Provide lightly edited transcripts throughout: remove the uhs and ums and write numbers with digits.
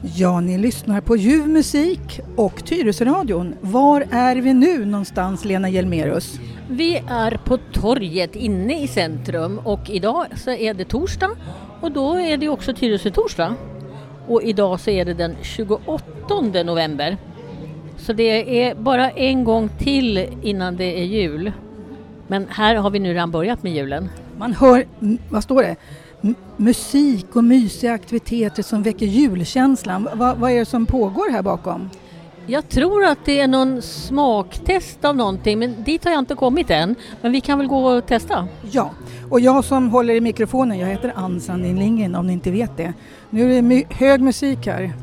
Ja, ni lyssnar på ljuv musik och Tyresöradion. Var är vi nu någonstans, Lena Hjelmerus? Vi är på torget inne i centrum och idag så är det torsdag och då är det också Tyresö torsdag. Och idag så är det den 28 november. Så det är bara en gång till innan det är jul. Men här har vi nu redan börjat med julen. Man hör, vad står det? Musik och mysiga aktiviteter som väcker julkänslan. Vad är det som pågår här bakom? Jag tror att det är någon smaktest av någonting, men dit har jag inte kommit än. Men vi kan väl gå och testa? Ja, och jag som håller i mikrofonen, jag heter Ann Sandin Lindgren om ni inte vet det. Nu är det hög musik här.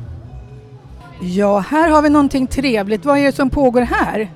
Ja, här har vi någonting trevligt. Vad är det som pågår här?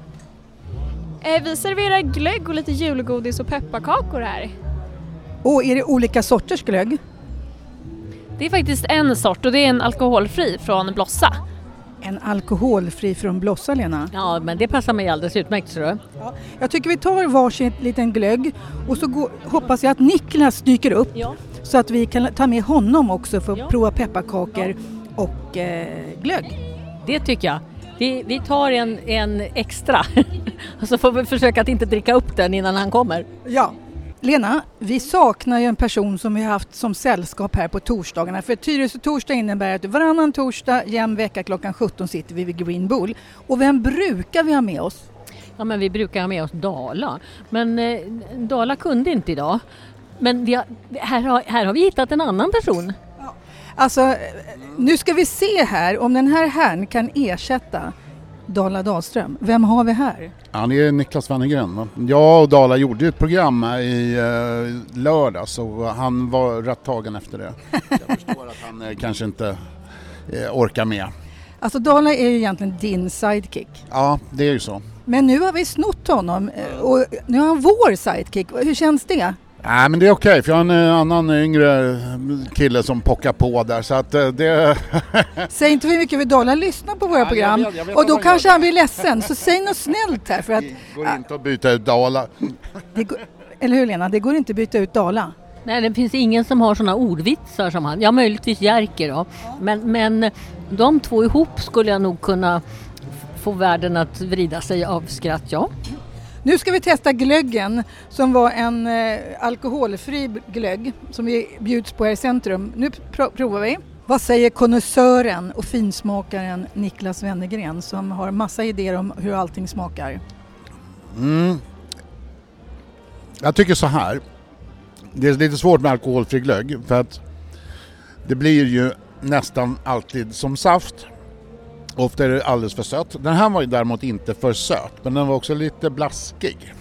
Vi serverar glögg och lite julgodis och pepparkakor här. Och är det olika sorters glögg? Det är faktiskt en sort och det är en alkoholfri från Blossa. En alkoholfri från Blossa, Lena? Ja, men det passar mig alldeles utmärkt, tror jag. Ja, jag tycker vi tar varsin liten glögg och så hoppas jag att Niklas dyker upp. Ja. Så att vi kan ta med honom också för att prova pepparkakor och glögg. Det tycker jag. Vi tar en extra och så får vi försöka att inte dricka upp den innan han kommer. Ja. Lena, vi saknar ju en person som vi har haft som sällskap här på torsdagarna. För Tyresö torsdag innebär att varannan torsdag, jämn vecka klockan 17 sitter vi vid Green Bull. Och vem brukar vi ha med oss? Ja, men vi brukar ha med oss Dala. Men Dala kunde inte idag. Men här har vi hittat en annan person. Ja. Alltså, nu ska vi se här om den här herrn kan ersätta Dala Dahlström. Vem har vi här? Ja, det är Niklas Wennergren. Jag och Dala gjorde ett program i lördag så han var rätt tagen efter det. Jag förstår att han kanske inte orkar med. Alltså Dala är ju egentligen din sidekick. Ja, det är ju så. Men nu har vi snott honom och nu är han vår sidekick. Hur känns det? Nej, men det är okej, för jag har en annan yngre kille som pockar på där, så att det... Säg inte för mycket, vi Dala lyssnar på våra program jag vet och då kanske han blir ledsen, så säg något snällt här för att... Det går inte att byta ut Dala. Eller hur, Lena, det går inte att byta ut Dala. Nej, det finns ingen som har såna ordvitsar som han. Ja, möjligtvis Jerker då. Men de två ihop skulle jag nog kunna få världen att vrida sig av skratt, ja. Nu ska vi testa glöggen som var en alkoholfri glögg som vi bjuds på här i centrum. Nu provar vi. Vad säger konnässören och finsmakaren Niklas Wennergren som har massa idéer om hur allting smakar? Jag tycker så här. Det är lite svårt med alkoholfri glögg för att det blir ju nästan alltid som saft. Ofta är det alldeles för sött. Den här var ju däremot inte för söt, men den var också lite blaskig.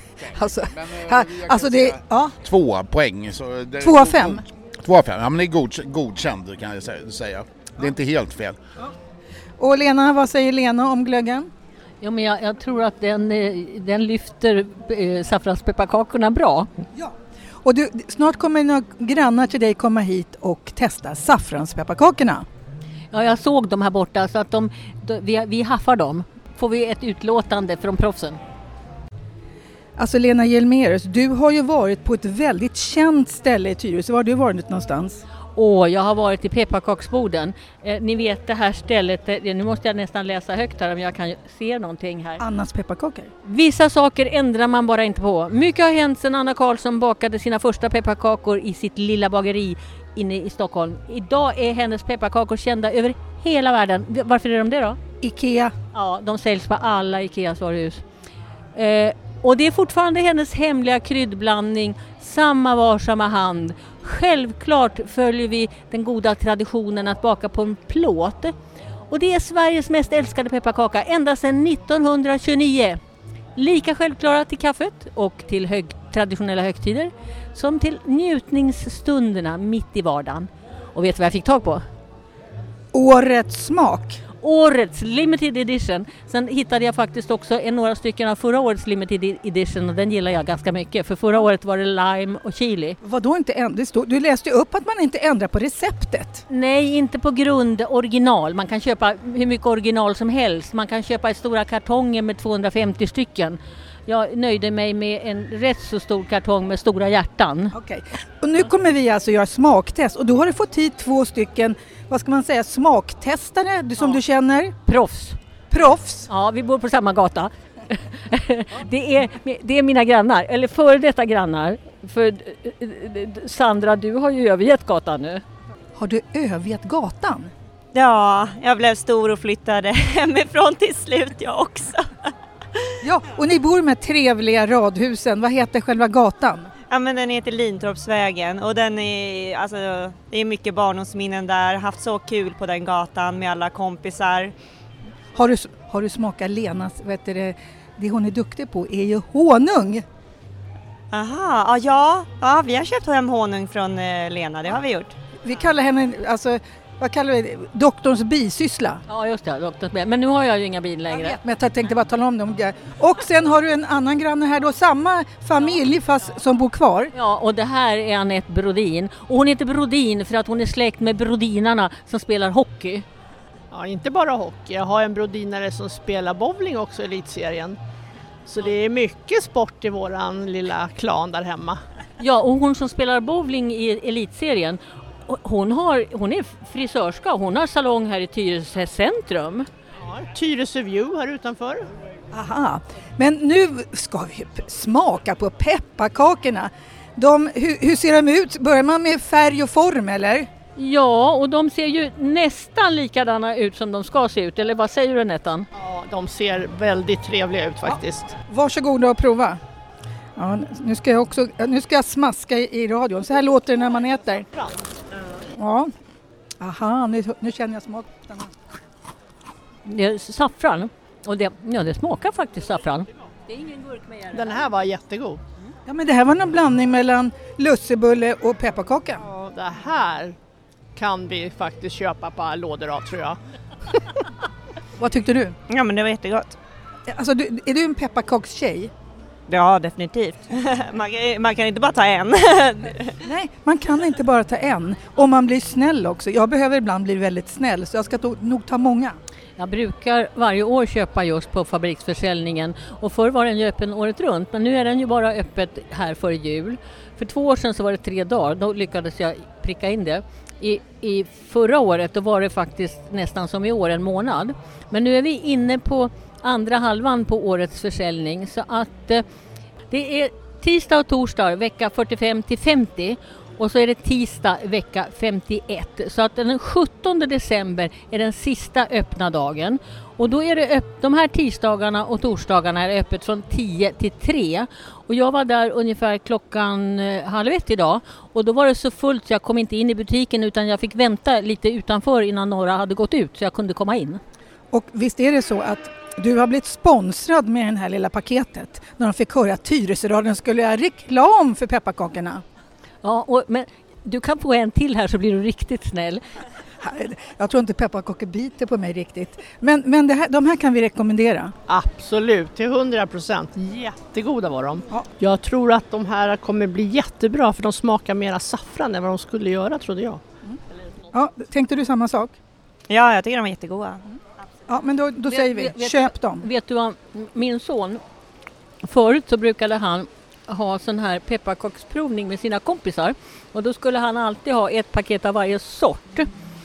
alltså det, ja. 2 poäng. 2 av 5? 2 av 5, ja, men det är godkänd kan jag säga. Det är inte helt fel. Ja. Och Lena, vad säger Lena om glöggen? Ja, men jag tror att den lyfter saffranspepparkakorna bra. Ja. Och snart kommer några grannar till dig komma hit och testa saffranspepparkakorna. Ja, jag såg dem här borta så att vi haffar dem. Får vi ett utlåtande från proffsen. Alltså Lena Hjelmerus, du har ju varit på ett väldigt känt ställe i Tyresö. Var har du varit någonstans? Jag har varit i pepparkaksboden. Ni vet det här stället, nu måste jag nästan läsa högt här om jag kan se någonting här. Annas pepparkakor? Vissa saker ändrar man bara inte på. Mycket har hänt sedan Anna Karlsson bakade sina första pepparkakor i sitt lilla bageri inne i Stockholm. Idag är hennes pepparkakor kända över hela världen. Varför är de det då? Ikea. Ja, de säljs på alla Ikeas varuhus. Och det är fortfarande hennes hemliga kryddblandning, samma varsamma hand. Självklart följer vi den goda traditionen att baka på en plåt. Och det är Sveriges mest älskade pepparkaka ända sedan 1929. Lika självklara till kaffet och till traditionella högtider som till njutningsstunderna mitt i vardagen. Och vet du vad jag fick tag på? Årets smak. Årets limited edition. Sen hittade jag faktiskt också några stycken av förra årets limited edition och den gillar jag ganska mycket. För förra året var det lime och chili. Vadå inte ändra? Du läste upp att man inte ändrar på receptet. Nej, inte på grund original. Man kan köpa hur mycket original som helst. Man kan köpa i stora kartonger med 250 stycken. Jag nöjde mig med en rätt så stor kartong med stora hjärtan. Okej. Och nu kommer vi alltså göra smaktest och då har du fått hit 2 stycken, vad ska man säga, smaktestare som du känner? Proffs? Ja, vi bor på samma gata. Det är mina grannar, eller före detta grannar. För Sandra, du har ju övergett gatan nu. Har du övergett gatan? Ja, jag blev stor och flyttade hemifrån till slut jag också. Ja, och ni bor med trevliga radhusen. Vad heter själva gatan? Ja, men den heter Lintorpsvägen och den är, alltså, det är mycket barndomsminnen där. Haft så kul på den gatan med alla kompisar. Har du smakat Lenas, det hon är duktig på är ju honung. Aha, ja, vi har köpt hem honung från Lena, det har vi gjort. Vi kallar henne, alltså, vad kallar vi det? Doktorns bisyssla. Ja, just det, doktorns bisyssla. Men nu har jag ju inga bil längre. Men jag tänkte bara tala om det. Och sen har du en annan granne här då, samma familj fast som bor kvar. Ja, och det här är Anette Brodin. Och hon heter Brodin för att hon är släkt med brodinarna som spelar hockey. Ja, inte bara hockey. Jag har en brodinare som spelar bowling också i elitserien. Så det är mycket sport i våran lilla klan där hemma. Ja, och hon som spelar bowling i elitserien, hon är frisörska. Hon har salong här i Tyresö centrum. Ja, Tyresö View här utanför. Aha, men nu ska vi smaka på pepparkakorna. Hur ser de ut? Börjar man med färg och form eller? Ja, och de ser ju nästan likadana ut som de ska se ut. Eller vad säger du, Nettan? Ja, de ser väldigt trevliga ut faktiskt. Ja, varsågoda och prova. Ja, nu ska jag smaska i radion. Så här låter det när man äter. Ja. Aha, nu känner jag smaken. Det är saffran. Och det smakar faktiskt saffran. Det är ingen gurkmeja. Den här var jättegod. Ja, men det här var en blandning mellan lussebulle och pepparkaka. Ja, det här kan vi faktiskt köpa på alla lådor av, tror jag. Vad tyckte du? Ja, men det var jättegott. Alltså, är du en pepparkakstjej? Ja, definitivt. Man kan inte bara ta en. Nej, man kan inte bara ta en. Om man blir snäll också. Jag behöver ibland bli väldigt snäll, så jag ska nog ta många. Jag brukar varje år köpa just på fabriksförsäljningen. Och förr var den ju öppen året runt. Men nu är den ju bara öppet här före jul. För 2 år sedan så var det 3 dagar. Då lyckades jag pricka in det. I förra året då var det faktiskt nästan som i år, en månad. Men nu är vi inne på andra halvan på årets försäljning. Så att det är tisdag och torsdag vecka 45 till 50. Och så är det tisdag vecka 51. Så att den 17 december är den sista öppna dagen. Och då är det de här tisdagarna och torsdagarna är öppet från 10 till 3. Och jag var där ungefär klockan 12:30 idag. Och då var det så fullt så jag kom inte in i butiken utan jag fick vänta lite utanför innan några hade gått ut så jag kunde komma in. Och visst är det så att du har blivit sponsrad med det här lilla paketet när de fick höra att Tyresöradion skulle göra reklam för pepparkakorna. Ja, men du kan få en till här så blir du riktigt snäll. Jag tror inte pepparkakor biter på mig riktigt. Men de här kan vi rekommendera. Absolut, till 100%. Jättegoda var de. Ja. Jag tror att de här kommer bli jättebra för de smakar mera saffran än vad de skulle göra, trodde jag. Ja, tänkte du samma sak? Ja, jag tycker de var jättegoda. Ja, men då säger vi, köp dem. Vet du vad, min son, förut så brukade han ha sån här pepparkaksprovning med sina kompisar. Och då skulle han alltid ha ett paket av varje sort.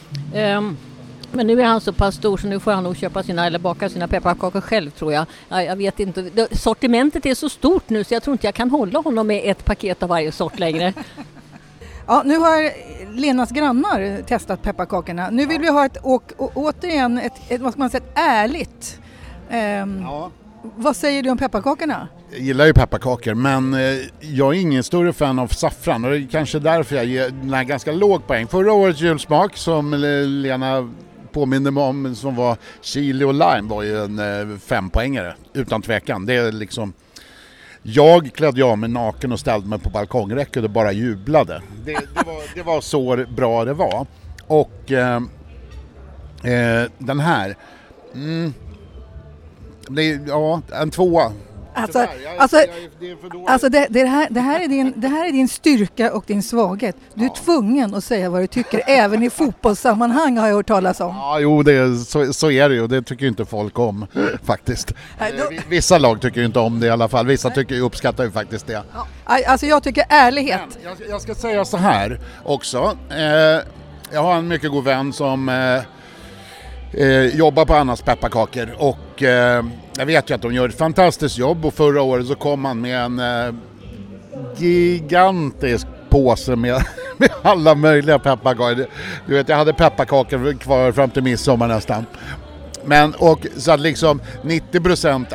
Men nu är han så pass stor så nu får han nog köpa eller baka sina pepparkakor själv, tror jag. Jag vet inte. Sortimentet är så stort nu så jag tror inte jag kan hålla honom med ett paket av varje sort längre. Ja, nu har Lenas grannar testat pepparkakorna. Nu vill vi ha återigen ett vad ska man säga, ärligt. Ja. Vad säger du om pepparkakorna? Jag gillar ju pepparkakor, men jag är ingen större fan av saffran och det är kanske därför jag ger den här ganska låg poäng. Förra årets julsmak som Lena påminner mig om som var chili och lime var ju en 5-poängare utan tvekan. Det är liksom, jag klädde av mig naken och ställde mig på balkongräcket och bara jublade. Det var så bra det var. Och den här en 2. Det här är din styrka och din svaghet. Du är tvungen att säga vad du tycker. Även i fotbollssammanhang har jag hört talas om. Ja, jo, så är det ju. Det tycker inte folk om faktiskt. Vissa lag tycker inte om det i alla fall. Vissa uppskattar ju faktiskt det. Alltså jag tycker ärlighet. Men jag ska säga så här också. Jag har en mycket god vän som jobbar på Annas pepparkakor och jag vet ju att de gör ett fantastiskt jobb, och förra året så kom han med en gigantisk påse med alla möjliga pepparkakor. Du vet, jag hade pepparkakor kvar fram till midsommar nästan. Men och så att liksom 90%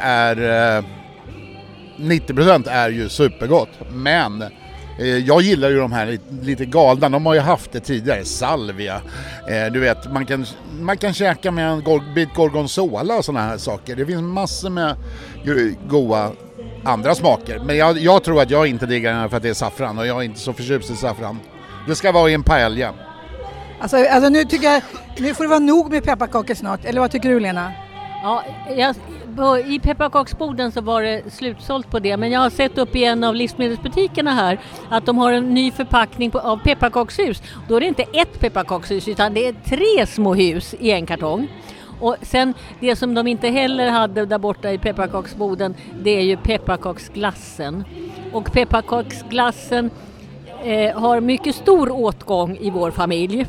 är ju supergott, men jag gillar ju de här lite galna. De har ju haft det tidigare, salvia. Du vet, man kan käka med en bit gorgonzola och såna här saker. Det finns massor med goda andra smaker. Men jag tror att jag inte diggar den för att det är saffran, och jag är inte så förtjust i saffran. Det ska vara i en paella. Alltså nu tycker jag, nu får det vara nog med pepparkakor snart. Eller vad tycker du, Lena? Ja, i pepparkaksboden så var det slutsålt på det, men jag har sett upp i en av livsmedelsbutikerna här att de har en ny förpackning av pepparkakshus. Då är det inte ett pepparkakshus utan det är 3 små hus i en kartong. Och sen det som de inte heller hade där borta i pepparkaksboden, det är ju pepparkaksglassen. Och pepparkaksglassen har mycket stor åtgång i vår familj.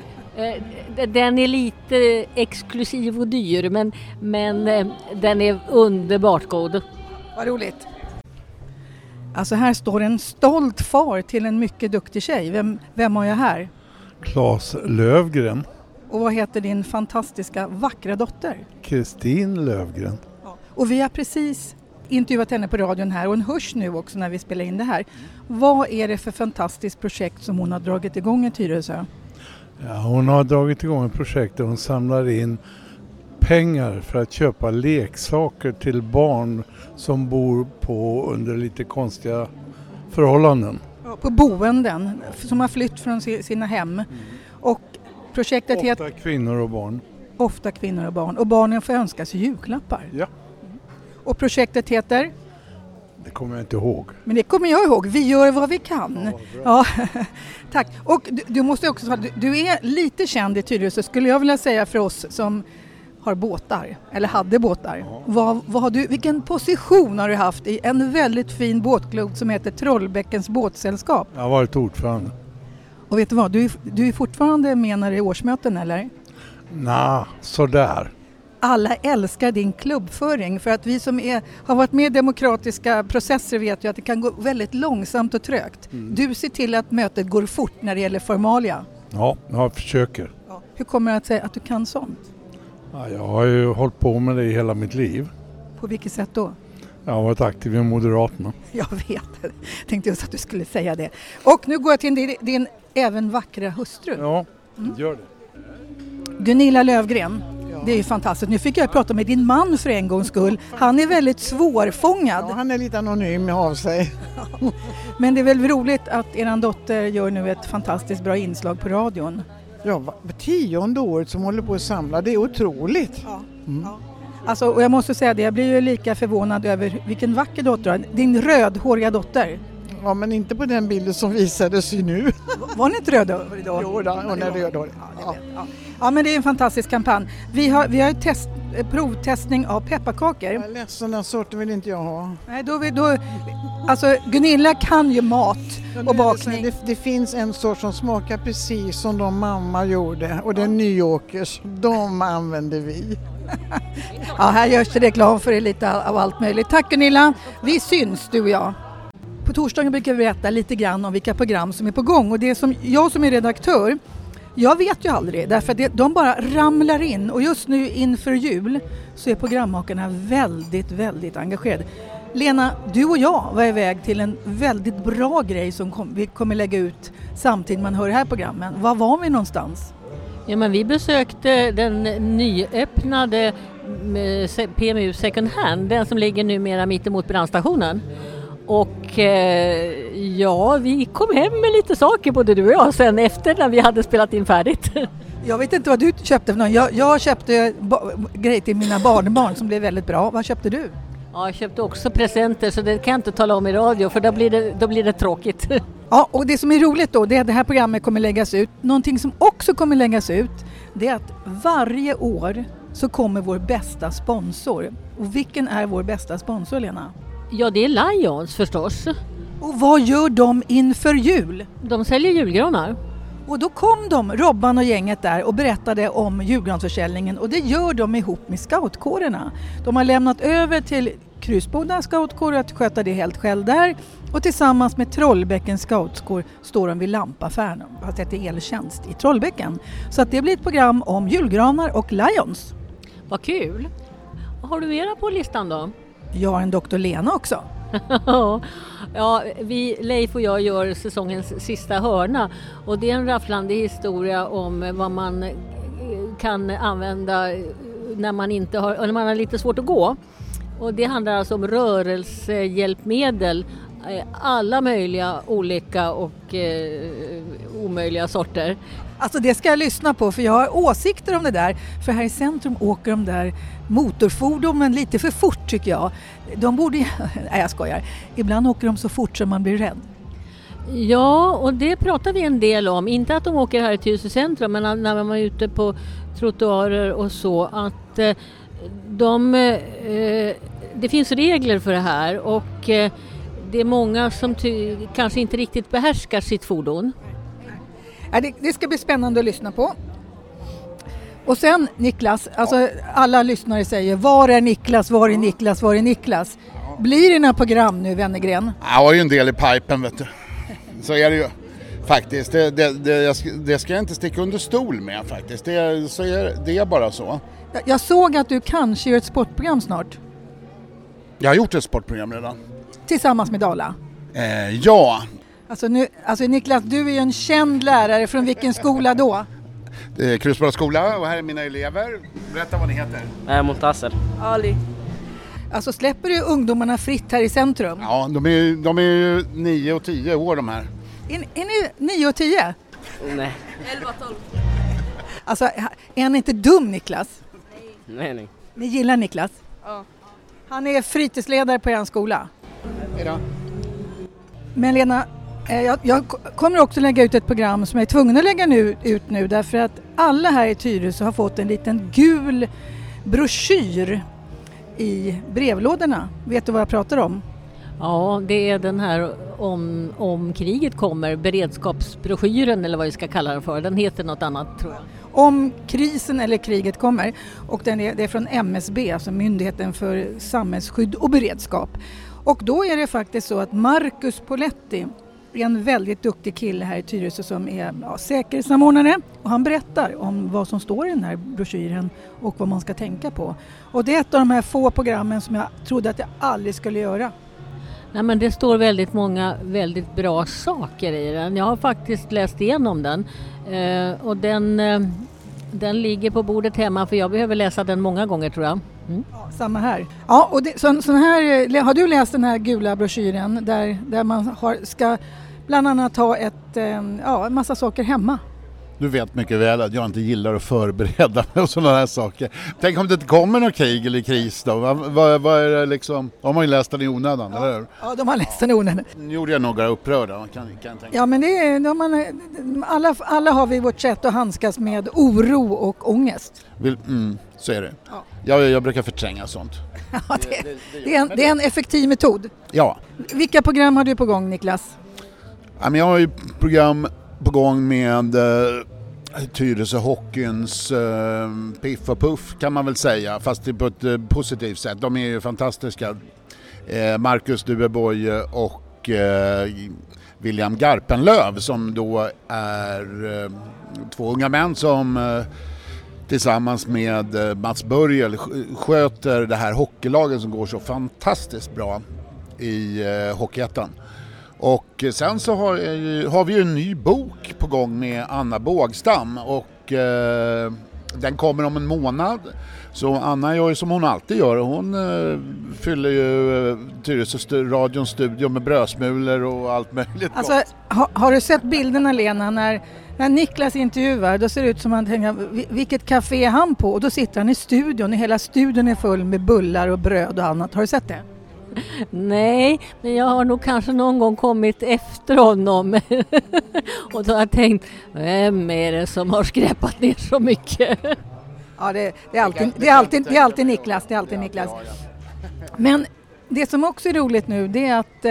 Den är lite exklusiv och dyr, men den är underbart god. Vad roligt. Alltså här står en stolt far till en mycket duktig tjej. Vem har jag här? Claes Lövgren. Och vad heter din fantastiska, vackra dotter? Kristin Lövgren. Ja. Och vi har precis intervjuat henne på radion här, och hon hörs nu också när vi spelar in det här. Vad är det för fantastiskt projekt som hon har dragit igång i Tyresö? Ja, hon har dragit igång ett projekt där hon samlar in pengar för att köpa leksaker till barn som bor under lite konstiga förhållanden. Ja, på boenden som har flytt från sina hem. Och projektet Ofta kvinnor och barn. Ofta kvinnor och barn. Och barnen får önska sig julklappar. Ja. Och projektet heter? Det kommer jag inte ihåg. Men det kommer jag ihåg. Vi gör vad vi kan. Ja, tack. Och du måste också säga, du är lite känd i Tyresö, skulle jag vilja säga, för oss som har båtar, eller hade båtar. Ja. Vad har du, vilken position har du haft i en väldigt fin båtklubb som heter Trollbäckens båtsällskap? Jag har varit ordförande. Och vet du vad, du är fortfarande med när det är årsmöten, eller? Nej, sådär. Alla älskar din klubbföring, för att vi som har varit med i demokratiska processer vet ju att det kan gå väldigt långsamt och trögt. Du ser till att mötet går fort när det gäller formalia. Ja, jag försöker. Ja. Hur kommer det att säga att du kan sånt? Ja, jag har ju hållit på med det i hela mitt liv. På vilket sätt då? Jag har varit aktiv i Moderaterna. Jag vet, tänkte just att du skulle säga det. Och nu går jag till din även vackra hustru. Ja, gör det. Gunilla Lövgren. Det är ju fantastiskt. Nu fick jag prata med din man för en gångs skull. Han är väldigt svårfångad. Ja, han är lite anonym av sig. Men det är väl roligt att eran dotter gör nu ett fantastiskt bra inslag på radion. Ja, 10:e året som håller på att samla. Det är otroligt. Ja. Ja. Alltså, och jag måste säga det, jag blir ju lika förvånad över vilken vacker dotter. Din rödhåriga dotter. Ja, men inte på den bilden som visades ju nu. Var ni inte rödhårig då? Jo, hon är rödhårig. Ja, men det är en fantastisk kampanj. Vi har provtestning av pepparkakor. Jag är ledsen, den sorten vill inte jag ha. Nej, alltså Gunilla kan ju mat och bakning. Det finns en sort som smakar precis som de mamma gjorde, och det är Nyåkers. De använder vi. Ja, här görs det reklam för lite av allt möjligt. Tack Gunilla, vi syns du och jag. På torsdagen brukar vi berätta lite grann om vilka program som är på gång, och det som jag som är redaktör, jag vet ju aldrig, därför att de bara ramlar in, och just nu inför jul så är programmakarna väldigt, väldigt engagerade. Lena, du och jag var iväg till en väldigt bra grej som vi kommer lägga ut samtidigt man hör det här programmet. Var var vi någonstans? Ja, men vi besökte den nyöppnade PMU Second Hand, den som ligger numera mitt emot brandstationen. Och ja, vi kom hem med lite saker både du och jag sen efter när vi hade spelat in färdigt. Jag vet inte vad du köpte för någon. Jag köpte grejer till mina barnbarn som blev väldigt bra. Vad köpte du? Ja, jag köpte också presenter, så det kan jag inte tala om i radio, för då blir det tråkigt. Ja, och det som är roligt då, det är att det här programmet kommer läggas ut. Någonting som också kommer läggas ut, det är att varje år så kommer vår bästa sponsor. Och vilken är vår bästa sponsor, Lena? Ja, det är Lions förstås. Och vad gör de inför jul? De säljer julgranar. Och då kom Robban och gänget där och berättade om julgransförsäljningen, och det gör de ihop med scoutkårerna. De har lämnat över till Krusboda scoutkår att sköta det helt själv där, och tillsammans med Trollbäckens scoutkår står de vid lampaffären och har sett eltjänst i Trollbäcken. Så att det blir ett program om julgranar och Lions. Vad kul! Vad har du mera på listan då? Jag har en Dr. Lena också. Ja, Leif och jag gör säsongens sista hörna, och det är en rafflande historia om vad man kan använda när man har lite svårt att gå. Och det handlar alltså om rörelsehjälpmedel, alla möjliga olika och omöjliga sorter. Alltså det ska jag lyssna på, för jag har åsikter om det där. För här i centrum åker de där motorfordonen lite för fort, tycker jag. De borde... Nej, jag skojar. Ibland åker de så fort som man blir rädd. Ja, och det pratar vi en del om. Inte att de åker här i Tyresö centrum, men när man är ute på trottoarer och så. Att det finns regler för det här, och det är många som kanske inte riktigt behärskar sitt fordon. Ja, det ska bli spännande att lyssna på. Och sen Niklas, alltså alla lyssnare säger, var är Niklas, var är Niklas, var är Niklas? Blir det några program nu, Wennergren? Jag har ju en del i pipen, vet du. Så är det ju faktiskt. Det ska jag inte sticka under stol med faktiskt. Det är bara så. Jag såg att du kanske gör ett sportprogram snart. Jag har gjort ett sportprogram redan. Tillsammans med Dala? Ja. Alltså Niklas, du är ju en känd lärare. Från vilken skola då? Det är Krusboda skola, och här är mina elever. Berätta vad ni heter. Montaser. Ali. Alltså släpper du ungdomarna fritt här i centrum? Ja, de är ju 9 och 10 år de här. Är ni 9 och 10? Nej. 11-12. Alltså, är han inte dum, Niklas? Nej. Ni gillar Niklas? Ja. Han är fritidsledare på en skola. Hejdå. Men Lena, jag kommer också lägga ut ett program som jag är tvungen att lägga ut nu, därför att alla här i Tyresö har fått en liten gul broschyr i brevlådorna. Vet du vad jag pratar om? Ja, det är den här om kriget kommer, beredskapsbroschyren eller vad vi ska kalla den för. Den heter något annat, tror jag. Om krisen eller kriget kommer, och det är från MSB, alltså Myndigheten för samhällsskydd och beredskap. Och då är det faktiskt så att Marcus Poletti är en väldigt duktig kille här i Tyresö som är säkerhetssamordnare, och han berättar om vad som står i den här broschyren och vad man ska tänka på. Och det är ett av de här få programmen som jag trodde att jag aldrig skulle göra. Nej, men det står väldigt många väldigt bra saker i den. Jag har faktiskt läst igenom den, och den ligger på bordet hemma, för jag behöver läsa den många gånger, tror jag. Mm. Ja, samma här. Ja, och sån här, har du läst den här gula broschyren där man ska bland annat ha en massa saker hemma? Du vet mycket väl att jag inte gillar att förbereda mig och sådana här saker. Tänk om det inte kommer någon krig eller kris då? Vad är det liksom? De har ju läst den i onödan, eller hur? Ja, de har läst den i onödan. Nu gjorde jag några upprörda, kan tänka. Ja, men alla har vi vårt sätt att handskas med oro och ångest. Så är det. Ja. Jag brukar förtränga sånt. Ja, det är en effektiv metod. Ja. Vilka program har du på gång, Niklas? Ja, men jag har ju program på gång med Tyresö Hockeyns Piff och Puff, kan man väl säga, fast på ett positivt sätt. De är ju fantastiska. Marcus Duberborg och William Garpenlöv, som då är två unga män som tillsammans med Mats Börjel sköter det här hockeylaget som går så fantastiskt bra i Hockeyettan. Och sen så har vi ju en ny bok på gång med Anna Bågstam, och den kommer om en månad. Så Anna gör ju som hon alltid gör. Hon fyller ju Tyresö radions studio med brödsmulor och allt möjligt. Alltså, har du sett bilderna, Lena, när Niklas intervjuar? Då ser det ut som att han tänker, vilket café är han på? Och då sitter han i studion, och hela studion är full med bullar och bröd och annat. Har du sett det? Nej, men jag har nog kanske någon gång kommit efter honom. Och då har jag tänkt, vem är det som har skräpat ner så mycket? Ja, det är alltid Niklas. Det är alltid Niklas. Men det som också är roligt nu, det är att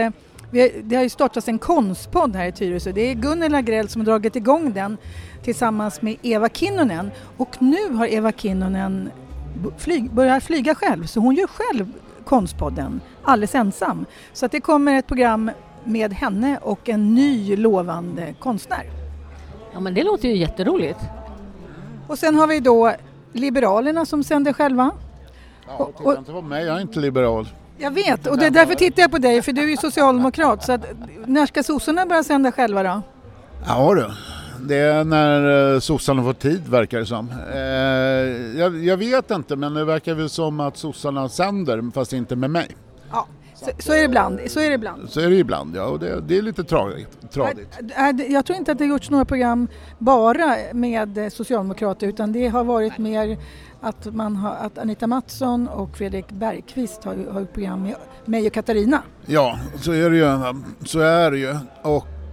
Det har ju startats en konstpodd här i Tyresö. Det är Gunnel Agrell som har dragit igång den tillsammans med Eva Kinnunen. Och nu har Eva Kinnunen börjat flyga själv, så hon gör själv konstpodden alldeles ensam. Så att det kommer ett program med henne och en ny lovande konstnär. Ja, men det låter ju jätteroligt. Och sen har vi då Liberalerna som sänder själva. Ja, titta inte på mig, jag är inte liberal. Jag vet, och det är därför tittar jag på dig, för du är ju socialdemokrat. Så att, när ska sossarna börja sända själva då? Ja du, det är när sossarna får tid, verkar det som. Jag vet inte, men det verkar väl som att sossarna sänder, fast inte med mig. Ja, så är det ibland. Så är det ibland, ja, och det är lite tradigt. Jag tror inte att det har gjorts några program bara med socialdemokrater, utan det har varit mer att Anita Mattsson och Fredrik Bergqvist har ett program med mig och Katarina. Ja, så är det ju. Och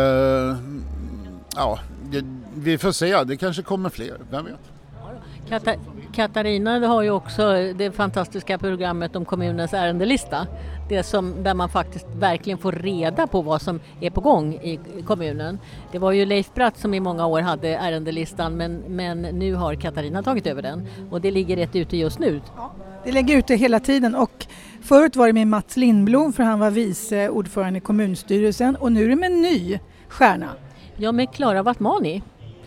ja, vi får se, det kanske kommer fler, vem vet. Katarina har ju också det fantastiska programmet om kommunens ärendelista. Där man faktiskt verkligen får reda på vad som är på gång i kommunen. Det var ju Leif Bratt som i många år hade ärendelistan, men nu har Katarina tagit över den. Och det ligger rätt ute just nu. Ja, det ligger ute hela tiden, och förut var det med Mats Lindblom, för han var vice ordförande i kommunstyrelsen, och nu är det med en ny stjärna. Ja, med Klara Wattmani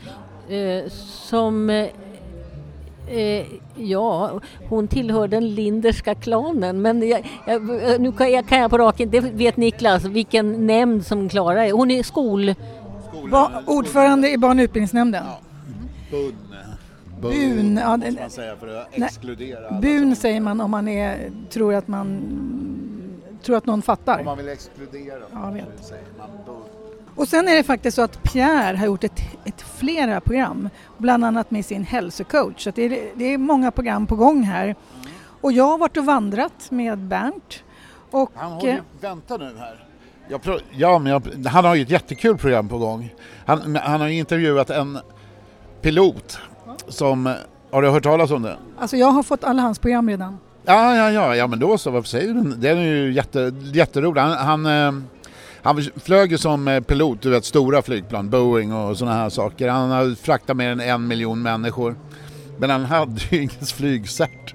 som... ja, hon tillhör den linderska klanen, men nu kan jag på raken, det vet Niklas, vilken nämnd som Klara är. Hon är ordförande i barn- och utbildningsnämnden. Ja. Bun, ja, måste man säga för att exkludera. Bun säger man om man tror att någon fattar. Om man vill exkludera. Ja, vet. Säger man bun. Och sen är det faktiskt så att Pierre har gjort ett flera program, bland annat med sin hälsocoach. Så det är många program på gång här. Och jag har varit och vandrat med Bernt. Och vänta nu här. Han har ju ett jättekul program på gång. Han har intervjuat en pilot som, har du hört talas om det? Alltså jag har fått alla hans program redan. Ja, men då så, varför säger du? Det är ju jätteroligt. Han flög ju som pilot, du vet, stora flygplan, Boeing och såna här saker. Han har fraktat mer än 1 miljon människor. Men han hade ju inget flygcert.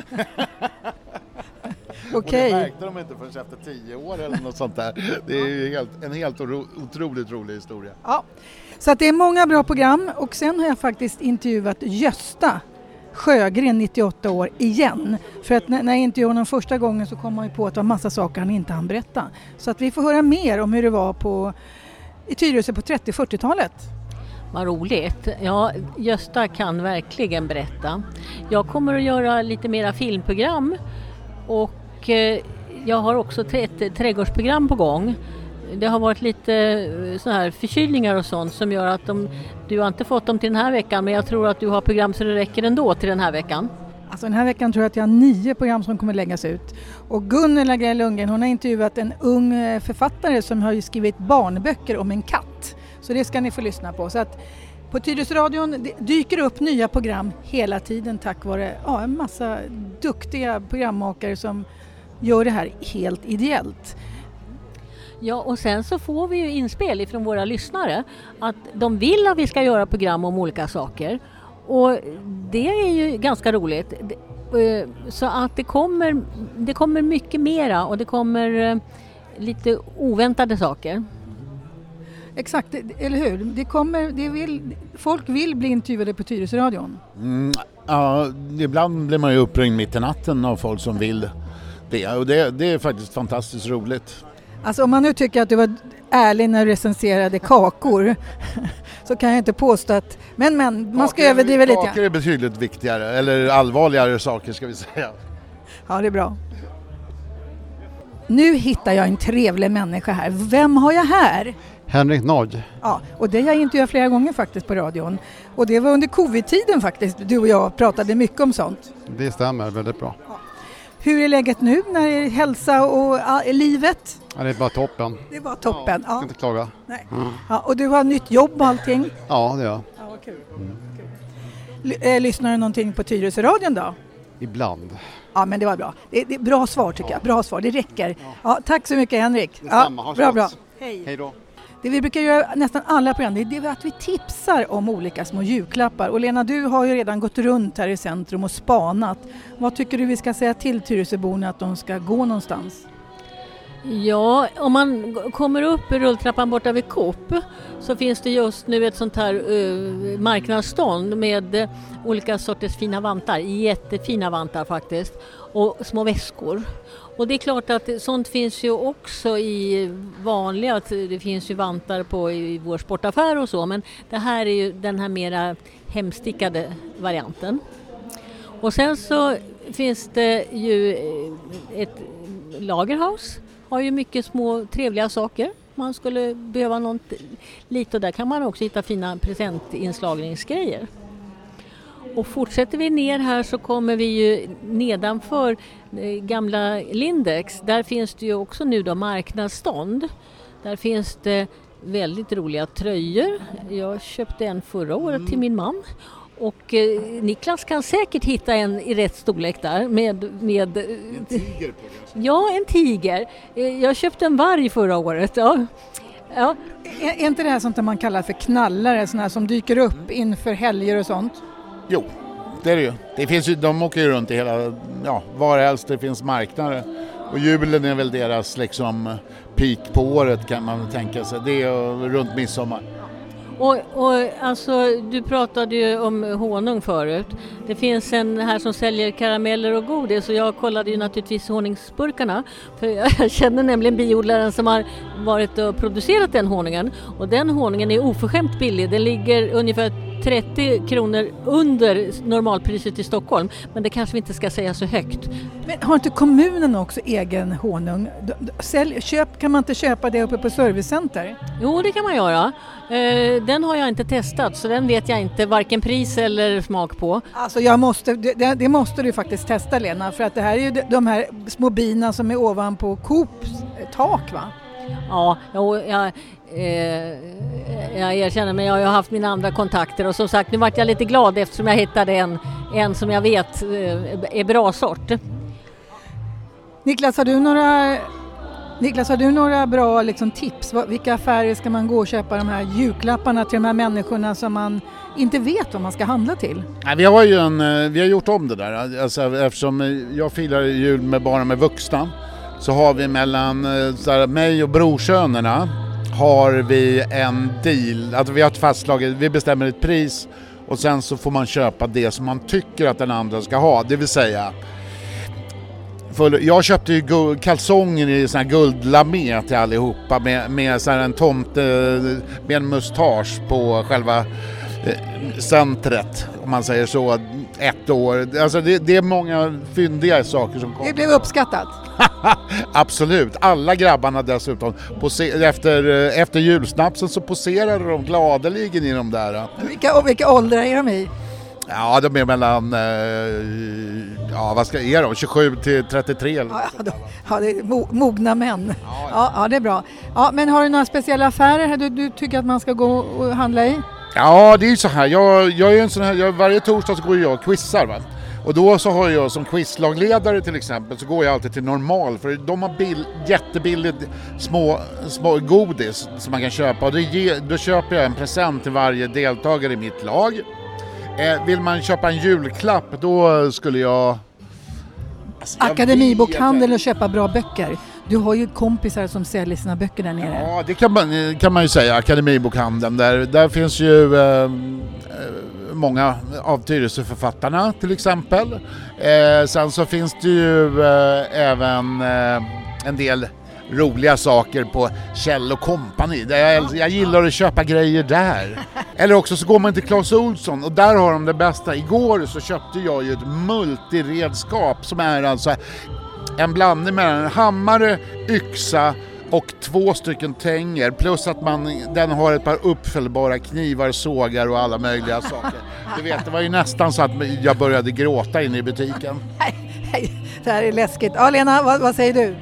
Okej. Och det märkte de inte förrän efter 10 år eller något sånt där. Det är ju en helt otroligt rolig historia. Ja, så att det är många bra program. Och sen har jag faktiskt intervjuat Gösta Sjögren, 98 år, igen. För att när jag intervjuade honom första gången så kom man ju på att det var massa saker han inte hann berätta. Så att vi får höra mer om hur det var i Tyresö på 30-40-talet. Vad roligt. Ja, Gösta kan verkligen berätta. Jag kommer att göra lite mera filmprogram, och jag har också ett trädgårdsprogram på gång. Det har varit lite så här förkylningar och sånt som gör att du har inte fått dem till den här veckan, men jag tror att du har program så det räcker ändå till den här veckan. Alltså den här veckan tror jag att jag har 9 program som kommer läggas ut. Och Gunnel Agrell Lundgren, hon har intervjuat en ung författare som har skrivit barnböcker om en katt. Så det ska ni få lyssna på. Så att på Tyresöradion dyker upp nya program hela tiden tack vare en massa duktiga programmakare som gör det här helt ideellt. Ja, och sen så får vi ju inspel ifrån våra lyssnare att de vill att vi ska göra program om olika saker. Och det är ju ganska roligt. Så att det kommer mycket mera, och det kommer lite oväntade saker. Exakt, eller hur? Folk vill bli intervjuade på Tyresöradion. Ja, ibland blir man ju uppringd mitt i natten av folk som vill det. Och det är faktiskt fantastiskt roligt. Alltså om man nu tycker att du var ärlig när du recenserade kakor så kan jag inte påstå att... Men man ska överdriva lite. Kakor är betydligt viktigare, eller allvarligare saker ska vi säga. Ja, det är bra. Nu hittar jag en trevlig människa här. Vem har jag här? Henrik Nord. Ja, och det har jag intervjuat flera gånger faktiskt på radion. Och det var under covid-tiden faktiskt. Du och jag pratade mycket om sånt. Det stämmer väldigt bra. Ja. Hur är läget nu när det är hälsa och livet? Ja, det är bara toppen. Det är bara toppen. Ja, jag ska inte klaga. Nej. Ja, och du har nytt jobb och allting? Ja, det gör jag. Ja, vad kul. Lyssnar du någonting på Tyresöradion då? Ibland. Ja, men det var bra. Det är bra svar tycker jag. Bra svar, det räcker. Ja, tack så mycket Henrik. Detsamma, ha bra, så bra. gott. Hej Då. Det vi brukar göra nästan alla program, det är att vi tipsar om olika små julklappar. Och Lena, du har ju redan gått runt här i centrum och spanat. Vad tycker du vi ska säga till Tyresöborna att de ska gå någonstans? Ja, om man kommer upp i rulltrappan borta vid Coop så finns det just nu ett sånt här marknadsstånd med olika sorters fina vantar, jättefina vantar faktiskt, och små väskor. Och det är klart att sånt finns ju också i vanliga, det finns ju vantar på i vår sportaffär och så, men det här är ju den här mera hemstickade varianten. Och sen så finns det ju ett Lagerhaus, har ju mycket små trevliga saker. Man skulle behöva något lite, och där kan man också hitta fina presentinslagningsgrejer. Och fortsätter vi ner här så kommer vi ju nedanför gamla Lindex. Där finns det ju också nu då marknadsstånd. Där finns det väldigt roliga tröjor. Jag köpte en förra året till min man. Och Niklas kan säkert hitta en i rätt storlek där med En tiger på det. Ja, en tiger. Jag köpte en varg förra året. Ja. Är inte det här sånt där man kallar för knallare, såna här som dyker upp inför helger och sånt? Jo, det är det ju. Det finns ju, de åker ju runt i hela, var helst det finns marknader. Och julen är väl deras liksom peak på året kan man tänka sig. Det är runt midsommar. Och alltså, du pratade ju om honung förut. Det finns en här som säljer karameller och godis, och jag kollade ju naturligtvis honungsburkarna. För jag känner nämligen biodlaren som har varit och producerat den honungen. Och den honungen är oförskämt billig. Den ligger ungefär 30 kronor under normalpriset i Stockholm. Men det kanske vi inte ska säga så högt. Men har inte kommunen också egen honung? Kan man inte köpa det uppe på servicecenter? Jo, det kan man göra. Den har jag inte testat, så den vet jag inte varken pris eller smak på. Alltså det måste du faktiskt testa, Lena, för att det här är ju de här små bina som är ovanpå Coops tak, va? Ja, jag erkänner, men jag har haft mina andra kontakter, och som sagt, nu vart jag lite glad eftersom jag hittade en som jag vet är bra sort. Niklas, har du några bra liksom, tips? Vilka affärer ska man gå och köpa de här julklapparna till de här människorna som man inte vet vad man ska handla till? Nej, vi har gjort om det där. Alltså, eftersom jag firar jul bara med vuxna, så har vi mellan mig och brorsönerna har vi en deal. Alltså, vi har ett fastslaget, vi bestämmer ett pris och sen så får man köpa det som man tycker att den andra ska ha. Det vill säga, jag köpte ju kalsonger i sån här guldlamé till allihopa med så här en tomte med en mustasch på själva centret, om man säger så, 1 år. Alltså det är många fyndiga saker som kommer. Det blev uppskattat. Absolut. Alla grabbarna dessutom efter julsnapsen så poserade de gladeligen i de där. Vilka åldrar är de i? Ja, de är mellan vad ska är de? 27 till 33 eller ja, det är mogna män. Ja, det är bra. Ja, men har du några speciella affärer här du tycker att man ska gå och handla i? Ja, det är ju så här. Jag är en sån här, varje torsdag så går jag och quizar, va? Och då så har jag som quizlagledare till exempel, så går jag alltid till Normal, för de har jättebilligt små godis som man kan köpa, och då köper jag en present till varje deltagare i mitt lag. Vill man köpa en julklapp, då skulle jag... Akademibokhandel och köpa bra böcker. Du har ju kompisar som säljer sina böcker där nere. Ja, det kan man ju säga. Akademibokhandeln, där finns ju många av Tyresöförfattarna till exempel. Sen så finns det ju även en del roliga saker på Kjell & Company. Jag gillar att köpa grejer där. Eller också så går man till Clas Ohlson, och där har de det bästa. Igår så köpte jag ju ett multiredskap som är alltså en blandning mellan en hammare, yxa och 2 stycken tänger, plus att den har ett par uppfällbara knivar, sågar och alla möjliga saker. Du vet, det var ju nästan så att jag började gråta inne i butiken. Nej, det här är läskigt. Ja, Lena, vad säger du?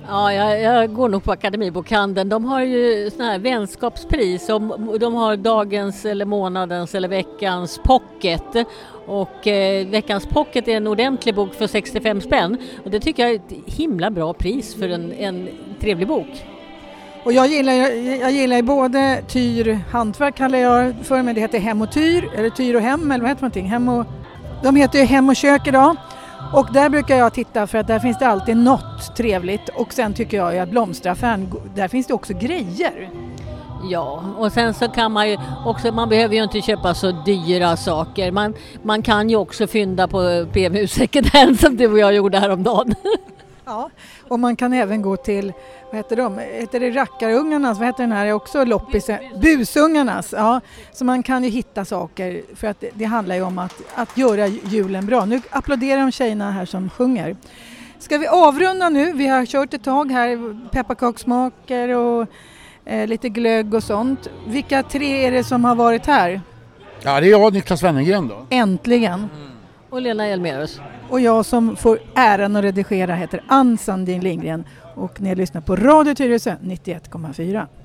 Ja, jag går nog på Akademibokhandeln. De har ju såna här vänskapspris. De har dagens eller månadens eller veckans pocket. Och veckans pocket är en ordentlig bok för 65 spänn. Och det tycker jag är ett himla bra pris för en trevlig bok. Och jag gillar både Tyr hantverk kallar jag för, men det heter Hem och Tyr, eller Tyr och Hem, eller vad heter någonting? De heter ju Hem och Kök idag. Och där brukar jag titta för att där finns det alltid något trevligt. Och sen tycker jag att blomsteraffären, där finns det också grejer. Ja, och sen så kan man ju också, man behöver ju inte köpa så dyra saker. Man kan ju också fynda på PMU Second Hand som du och jag gjorde häromdagen. Ja, och man kan även gå till, vad heter de? Heter det Rackarungarnas? Vad heter den här? Också loppis? Busungarnas, ja. Så man kan ju hitta saker för att det handlar ju om att göra julen bra. Nu applåderar de tjejerna här som sjunger. Ska vi avrunda nu? Vi har kört ett tag här, pepparkaksmaker och lite glögg och sånt. Vilka tre är det som har varit här? Ja, det är jag, Niklas Wennergren då. Äntligen. Och Lena Elmerus. Och jag som får äran att redigera heter Ann Sandin Lindgren och ni lyssnar på Radio Tyresö 91,4.